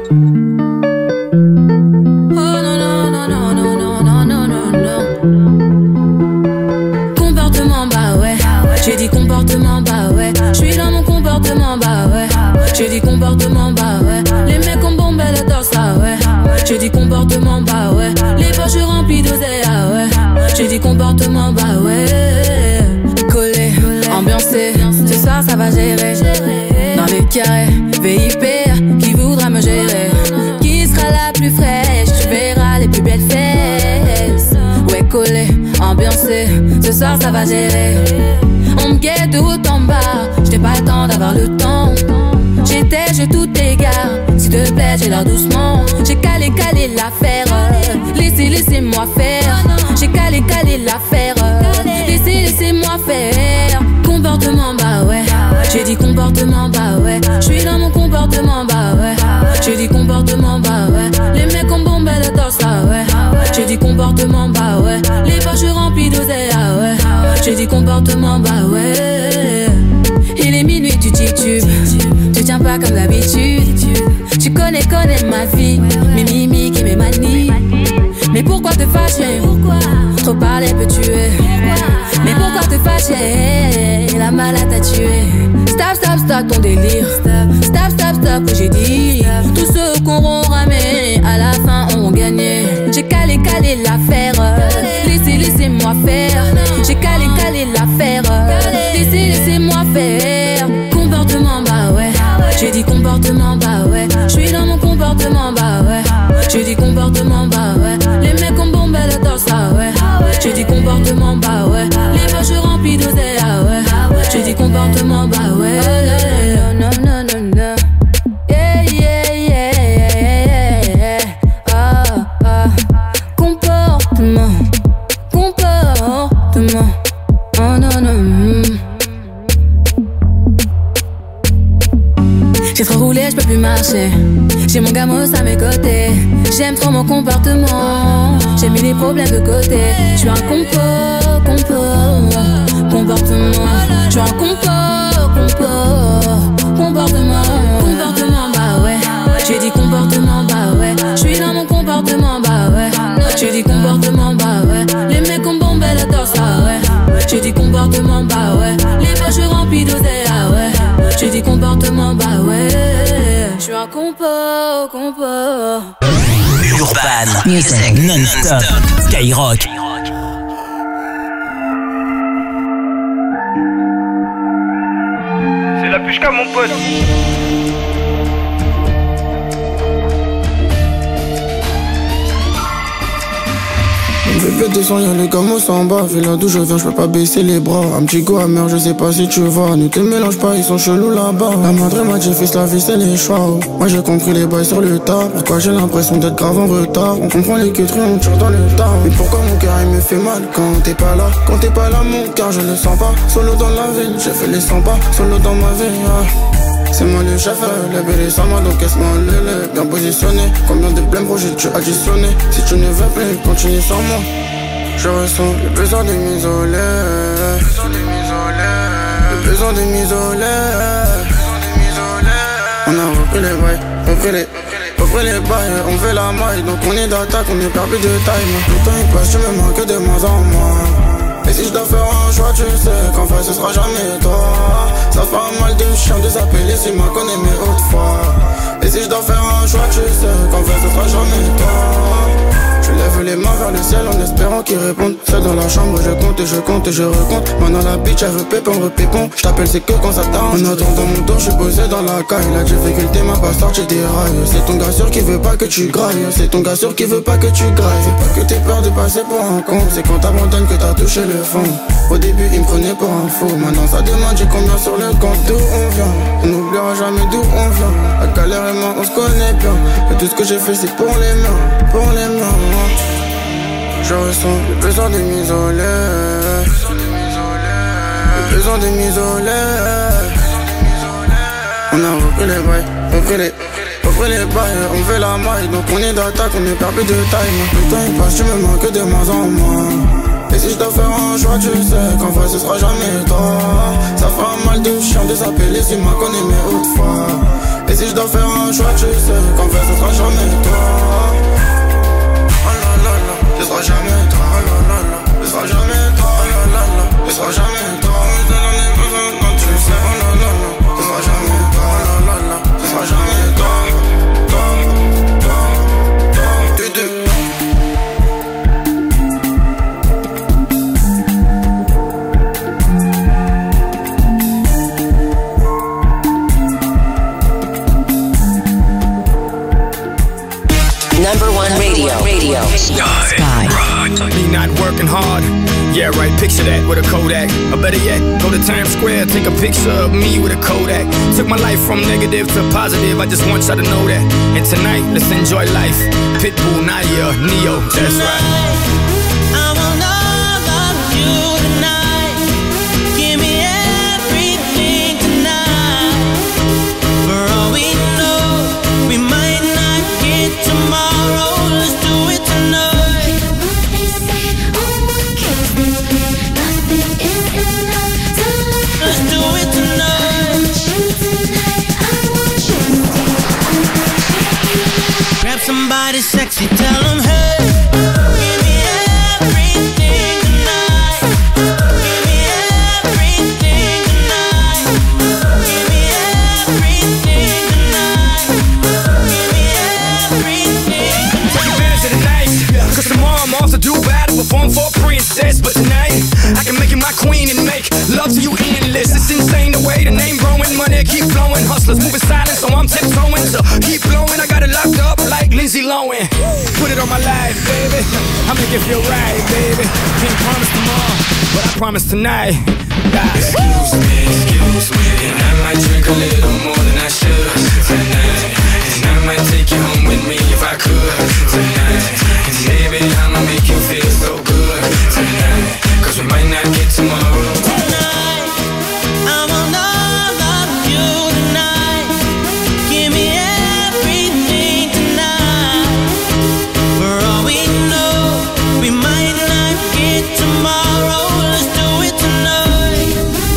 J'ai dit comportement, bah ouais. J'suis dans mon comportement, bah ouais. J'ai dit comportement, bah ouais. Les mecs ont bombé le torse, ah ouais. J'ai dit comportement, bah ouais. Les poches remplies d'oseille, ah ouais. J'ai dit comportement, bah ouais. Collé, ambiancé, ce soir ça va gérer. Dans le carré, VIP, qui voudra me gérer? Qui sera la plus fraîche? Tu verras les plus belles fesses. Ouais, collé, ambiancé, ce soir ça va gérer. On me guette de haut en bas, j'n'ai pas le temps d'avoir le temps. J'ai tout égard, s'il te plaît j'ai l'air doucement. J'ai calé l'affaire, laissez-moi faire. J'ai calé l'affaire, laissez-moi faire. Comportement bah ouais, j'ai dit comportement bah ouais. J'suis dans mon comportement bah ouais. J'ai dit comportement bah ouais. Les mecs ont bombé le torse ah ouais. J'ai dit comportement bah ouais. Les poches remplies d'oseille ah ouais. J'ai dit comportement bah ouais. Il est minuit tu titubes, tu tiens pas comme d'habitude. Tu connais ma vie, mes mimiques et mes manies. Mais pourquoi te fâcher? Trop parler peut tuer. Mais pourquoi te fâcher? La malade t'a tué. Stop ton délire. Stop que j'ai dit. Tous ceux qu'on auront ramé à la fin ont gagné. J'ai calé l'affaire, laissez-moi faire. J'ai calé l'affaire, laissez-moi faire. Comportement bah ouais, j'ai dit comportement bah ouais. J'suis dans mon comportement bah ouais. J'ai dit comportement bah ouais. Les mecs ont bombé le torse ah ouais. J'ai dit comportement bah ouais. Les poches remplies d'oseille ah ouais. J'ai dit comportement bah ouais. Non. Comportement. Oh non. J'ai trop roulé, j'peux plus marcher. J'ai mon gamos à mes côtés. J'aime trop mon comportement. J'ai mis les problèmes de côté. J'suis un comportement. J'suis un comportement bah ouais. J'ai dit comportement bah ouais. J'suis dans mon comportement bah ouais. J'ai dit comportement bah ouais. Les mecs ont bombé le torse ah ouais. J'ai dit comportement bah ouais. Les poches remplies d'oseille ah ouais. J'ai dit comportement bah ouais. J'suis un compo. Urban Music non-stop. Skyrock. C'est la pushka mon pote. Bébé descend, y'a les gamos en bas. Fais la douche, je viens, j'peux pas baisser les bras. Un petit go amer, je sais pas si tu vois. Ne te mélange pas, ils sont chelous là-bas. La madre m'a dit, fils, la vie c'est les choix. Moi j'ai compris les bails sur le tas. Pourquoi j'ai l'impression d'être grave en retard? On comprend les queuteries, on tire dans le tas. Mais pourquoi mon cœur il me fait mal quand t'es pas là? Quand t'es pas là, mon cœur je le sens pas. Solo dans la ville, j'ai fait les 100 pas. Solo dans ma vie, C'est moi le chef, le bébé sans moi, donc caisse-moi le lait. Bien positionné, combien de blêmes projets tu additionné? Si tu ne veux plus, continue sans moi. Je ressens le besoin de m'isoler. Le besoin de m'isoler. On a repris les bails, repris les bails. On fait la maille, donc on est d'attaque, on est perdu de taille. Le temps il passe, tu me manques de moins en moins. Et si je dois faire un choix, tu sais qu'en vrai ce sera jamais toi. Ça fait mal de chien de s'appeler si ma connais mes hautes fois. Et si je dois faire un choix, tu sais qu'en vrai ce sera jamais toi. Je lève les mains vers le ciel en espérant qu'ils répondent. Seul dans la chambre, je compte et je compte et je recompte. Maintenant la bitch elle veut pépon, repépon. Je t'appelle c'est que quand ça t'arrange. En attendant mon tour, je suis posé dans la caille. La difficulté m'a pas sorti des rails. C'est ton gars sûr qui veut pas que tu grailles. C'est ton gars sûr qui veut pas que tu grailles. C'est pas que t'aies peur de passer pour un con. C'est quand t'abandonnes que t'as touché le fond. Au début il me prenait pour un fou. Maintenant ça demande j'ai combien sur le compte. D'où on vient, on n'oubliera jamais d'où on vient. La galère et moi on se connaît bien. Et tout ce que j'ai fait c'est pour les mains, pour les mains. Je ressens le besoin de m'isoler. Le besoin de m'isoler. On a repris les bails, repris les bails. On fait la maille, donc on est d'attaque, on est perdu de taille. Le temps il passe, tu me manques de moins en moins. Et si je dois faire un choix, tu sais qu'en vrai ce sera jamais toi. Ça fera mal de chien de s'appeler si ma connais mes hautes fois. Et si je dois faire un choix, tu sais qu'en vrai ce sera jamais toi. Ce sera jamais toi, ce sera jamais toi, ce sera jamais toi. Tu le sais, ce sera jamais toi, ce sera jamais toi. Number one radio. Sky. Me not working hard. Yeah, right, picture that with a Kodak. Or better yet, go to Times Square, take a picture of me with a Kodak. Took my life from negative to positive, I just want y'all to know that. And tonight, let's enjoy life. Pitbull, Nadia, Neo, that's right. Somebody sexy, tell them hey. Give me everything tonight. Give me everything tonight. Give me everything tonight. Give me everything. Take advantage of the night, cause tomorrow I'm off to do battle, perform for a princess. But tonight, I can make you my queen and make love to you endless. It's insane the way the name growing, money keep flowing. Hustlers moving silent, so I'm tiptoeing. So keep blowing, I got it locked up like Lindsay Lohan. Put it on my life, baby. I'll make it feel right, baby. Can't promise tomorrow, but I promise tonight. Excuse me, and I might drink a little more than I should tonight. And I might take you home with me if I could tonight. And baby, I'ma make you feel so good tonight. Cause we might not get tomorrow. Tonight, I want all of you tonight. Give me everything tonight. For all we know, we might not get tomorrow. Let's do it tonight.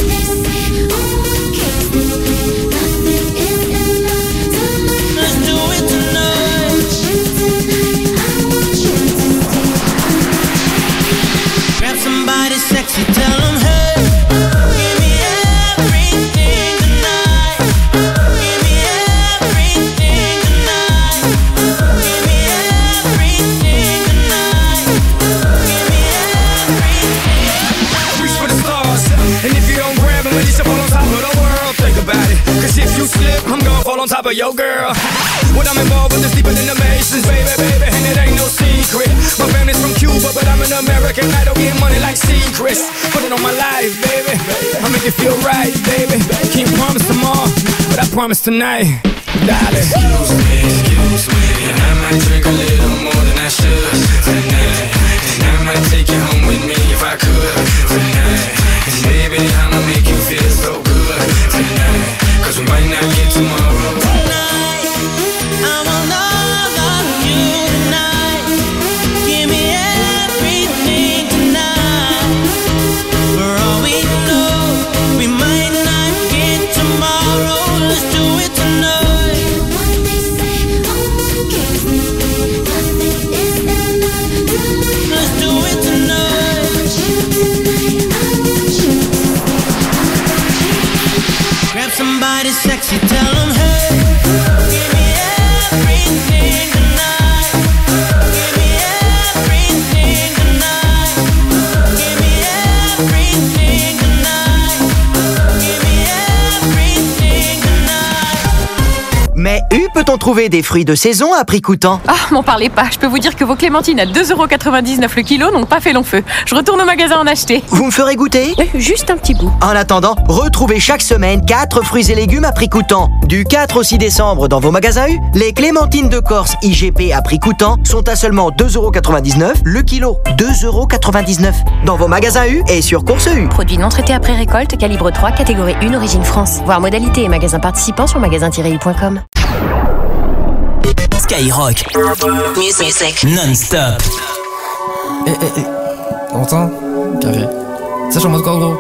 Let's do it tonight. Grab somebody sexy, tell them hey. Give me everything tonight. Give me everything tonight. Give me everything tonight. Give me everything. Reach for the stars, and if you don't grab them, you should fall on top of the world. Think about it, cause if you slip, I'm gonna fall on top of your girl. What I'm involved with is deeper than the Masons, baby, and it ain't no secret. My family's from Cuba, but I'm an American. I don't get money like secrets. Put it on my life, baby. I'll make it feel right, baby. Can't promise tomorrow, but I promise tonight, darling. Excuse me, and I might drink a little more than I should tonight. And I might take you home with me if I could tonight. And baby, I'ma make you feel so good tonight. cause we might not get tomorrow. Tonight, I'm all over you tonight. Give me everything tonight. For all we know, we might not get tomorrow. Let's do it tonight. Let's do it tonight. Grab somebody sexy, tell them hey. Give me everything tonight. Give me everything tonight. Give me everything tonight. Give me everything tonight. Mais peut-on trouver des fruits de saison à prix coûtant? Ah, m'en parlez pas. Je peux vous dire que vos clémentines à 2,99 € le kilo n'ont pas fait long feu. Je retourne au magasin en acheter. Vous me ferez goûter? Juste un petit bout. En attendant, retrouvez chaque semaine 4 fruits et légumes à prix coûtant. Du 4 au 6 décembre dans vos magasins U, les clémentines de Corse IGP à prix coûtant sont à seulement 2,99 € le kilo. 2,99 € dans vos magasins U et sur Course U. Produit non traité après récolte, calibre 3, catégorie 1, origine France. Voir modalité et magasins participants sur magasin-u.com. Skyrock. Music. Non-stop. T'entends? Carré. Ça, je suis en mode quoi, gros?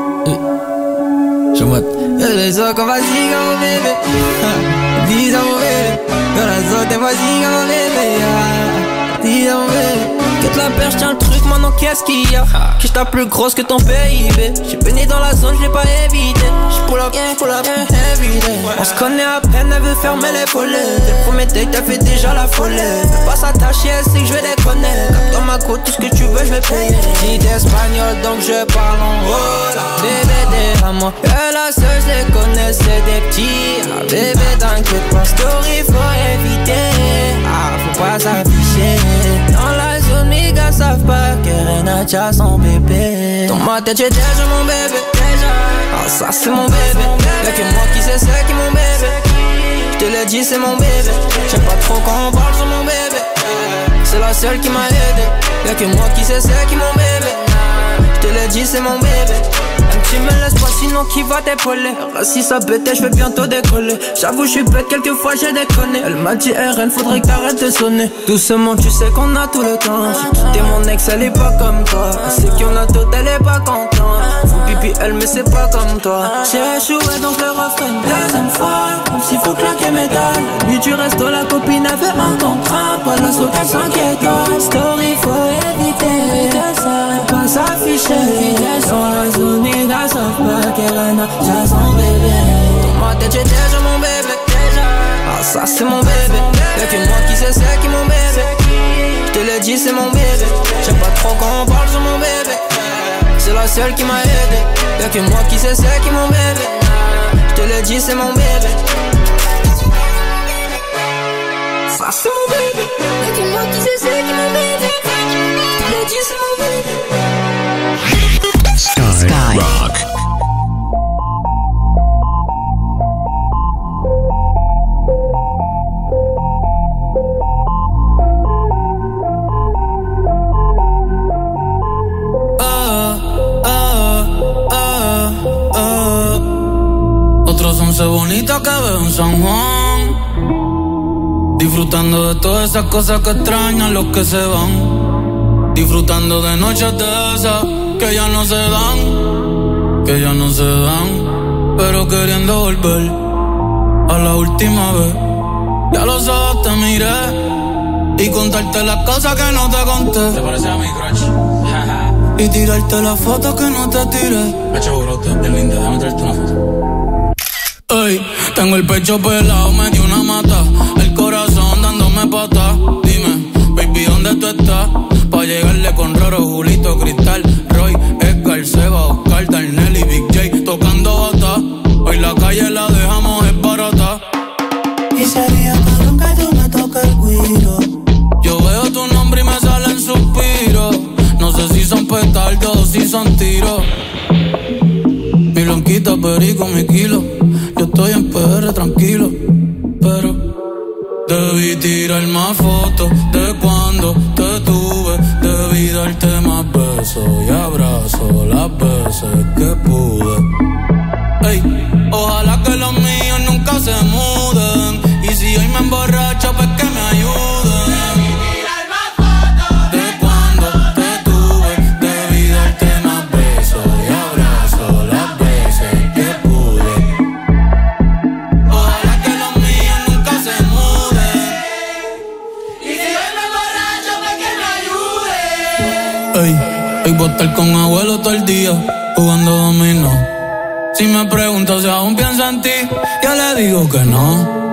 Je suis en mode. Les autres, qu'on va zinger mon bébé. Dis à mon bébé. Dans la zone, t'es vas zinger mon bébé. Dis à mon bébé. Quitte la perche, tiens le truc, maintenant qu'est-ce qu'il y a? Que je tape plus grosse que ton PIB. J'suis baigné dans la zone, j'l'ai pas évité. J'pull up, everyday. On se connaît à peine, elle veut fermer les volets. Dès le premier date, t'as fait déjà la folie. Veux pas s'attacher, elle sait que j'vais déconner. Comme dans ma côte, tout ce que tu veux, j'vais payer. J'ai d'espagnol, donc je parle en hola. Bébé, derrière et la seule, j'les connais, c'est des petits. Ah, bébé, t'inquiète pas, story, faut éviter. Ah, faut pas s'afficher. Dans la zone, mes gars savent pas que Rena tient son bébé. Dans ma tête, j'ai déjà mon bébé. Ah, ça c'est mon bébé. Y'a que moi qui sais c'est qui mon bébé. J'te l'ai dit, c'est mon bébé. J'aime pas trop quand on parle sur mon bébé. C'est la seule qui m'a aidé. Y'a que moi qui sais c'est qui mon bébé. J'te l'ai dit, c'est mon bébé. Tu me laisses pas sinon qui va t'épauler. Si ça pète, je vais bientôt décoller. J'avoue je suis bête, quelquefois j'ai déconné. Elle m'a dit RN, faudrait que t'arrêtes de sonner. Doucement tu sais qu'on a tout le temps. J'ai quitté mon ex, elle est pas comme toi. Elle sait qu'on a tout, elle est pas contente. Faut pipi elle mais c'est pas comme toi. J'ai échoué donc le refrain une deuxième fois. Comme s'il faut claquer mes dalles. La nuit tu restes la copine avait un contrat. Pas la sauce qu'elle s'inquiète. Story faut éviter. Pas s'afficher. Dans la zone savent pas qu'elle a déjà son bébé. Dans ma tête j'ai déjà mon bébé. Ah ça c'est mon bébé. Y'a que moi qui sais c'est qui mon bébé. J'te l'ai dit c'est mon bébé. J'aime pas trop quand on parle sur mon bébé. C'est la seule qui m'a aidé. Y'a que moi qui sais c'est qui mon bébé. J'te l'ai dit c'est mon bébé. Ça c'est mon bébé. Y'a que moi qui sais c'est qui mon bébé. J'te l'ai dit c'est mon bébé. Skyrock. Otros 11 bonitas que veo en San Juan, disfrutando de todas esas cosas que extrañan los que se van, disfrutando de noches de esas que ya no se dan, que ya no se dan, pero queriendo volver a la última vez. Ya los ojos te miré y contarte las cosas que no te conté. ¿Te parece a mi crush? Y tirarte las fotos que no te tiré. Pecho brote, bien linda, déjame traerte una foto. Ey, tengo el pecho pelado, me dio una mata. El corazón dándome patas. Dime, baby, ¿dónde tú estás? Pa' llegarle con Roro, Julito, Cristal, Roy, Edgar, Seba, Oscar, Darnell y Big J tocando bata. Hoy la calle la dejamos esbarata. Y sería cabrón que tú me toques el guiro. Yo veo tu nombre y me salen suspiros. No sé si son petardos o si son tiros. Mi blanquita, perico, mi kilo. Yo estoy en PR tranquilo, pero debí tirar más fotos de cuando te tuve. Debí darte más besos y abrazos las veces que pude. Ey, ojalá que los míos nunca se muden. Y si hoy me emborracho, pues que me ayuden. De cuando te tuve, debí darte más besos y abrazos las veces que pude. Ojalá que los míos nunca se muden. Y si hoy me emborracho, pues que me ayuden. Ey, hoy voy a estar con abuelo todo el día, jugando dominó. Si me preguntas si aún pienso en ti, yo le digo que no.